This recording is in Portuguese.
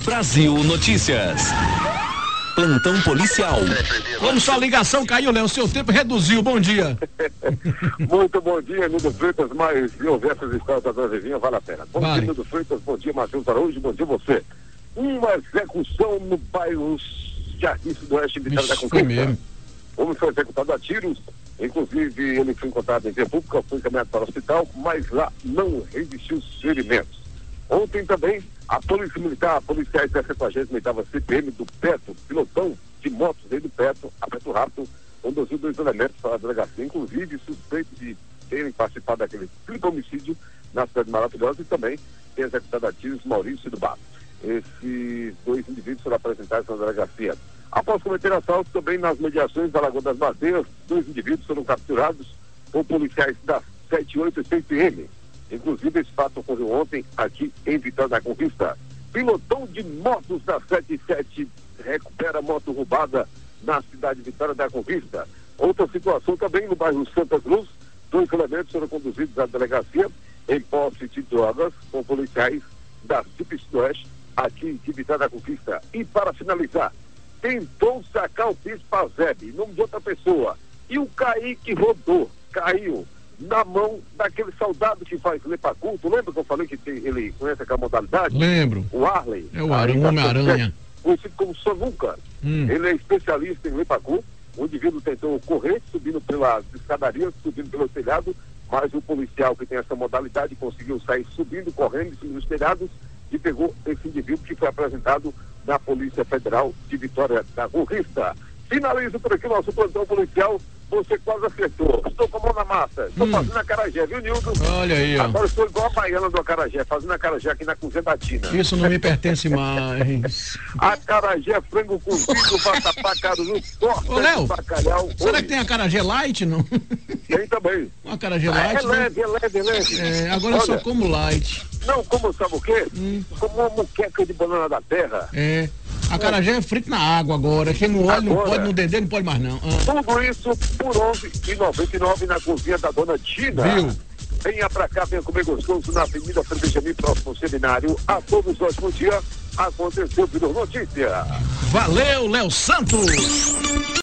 Brasil Notícias. Plantão policial. Como sua ligação caiu, Léo, seu tempo reduziu. Bom dia. Muito bom dia, Nildo Freitas, mais diversas histórias da Brasilzinha, vale a pena. Bom dia, Nildo Freitas, bom dia, Matheus Araújo, bom dia você. Uma execução no bairro Jardim Sudoeste, em Vitória da Conquista. O homem foi executado a tiros, inclusive ele foi encontrado em via pública, foi encaminhado para o hospital, mas lá não resistiu os ferimentos. Ontem também, a Polícia Militar, policiais da 78ª CPM do Petro, pilotão de motos aí do Petro, a Petro Rápido, conduziu 2 elementos para a delegacia, inclusive suspeitos de terem participado daquele triplo homicídio na cidade de Maravilhosa e também tem executado a tiros Maurício do Bar. Esses 2 indivíduos foram apresentados na delegacia. Após cometer assalto também nas mediações da Lagoa das Madeiras, 2 indivíduos foram capturados por policiais da 78 CPM. Inclusive, esse fato ocorreu ontem aqui em Vitória da Conquista. Pilotão de motos da 77 recupera moto roubada na cidade de Vitória da Conquista. Outra situação também no bairro Santa Cruz, 2 elementos foram conduzidos à delegacia em posse de drogas com policiais da CIP Sudoeste aqui de Vitória da Conquista. E para finalizar, tentou sacar o piso para Zeb, em nome de outra pessoa. E o Kaique rodou, caiu na mão daquele soldado que faz lepaculto. Lembra que eu falei que ele conhece aquela modalidade? Lembro. O Arley. É o Homem-Aranha. Conhecido como Sonuca. Ele é especialista em lepaculto. O indivíduo tentou correr, subindo pelas escadarias, subindo pelo telhado, mas o policial que tem essa modalidade conseguiu sair subindo, correndo, subindo os telhados e pegou esse indivíduo que foi apresentado na Polícia Federal de Vitória da Conquista. Finalizo por aqui o nosso plantão policial. Você quase acertou. Estou com a mão na massa. Estou fazendo acarajé, viu, Nildo? Olha aí, ó. Agora estou igual a baiana do acarajé, fazendo acarajé aqui na cozinha da Tina. Isso não me pertence mais. Acarajé, frango cozido, vatapá, caruru, torta de bacalhau. Será que tem acarajé light, não? Tem também. Um acarajé light? É leve, é leve. Agora eu só como light. Não, como sabe o quê? Como uma muqueca de banana da terra. Acarajé é frito na água agora. Quem no óleo não pode, no dendê não pode mais não. Tudo isso por R$11,99 na cozinha da dona Tina. Viu? Venha pra cá, venha comer gostoso na Avenida Frei Benjamin, próximo ao seminário. A todos ótimo dia. Aconteceu, virou notícia. Valeu, Léo Santos.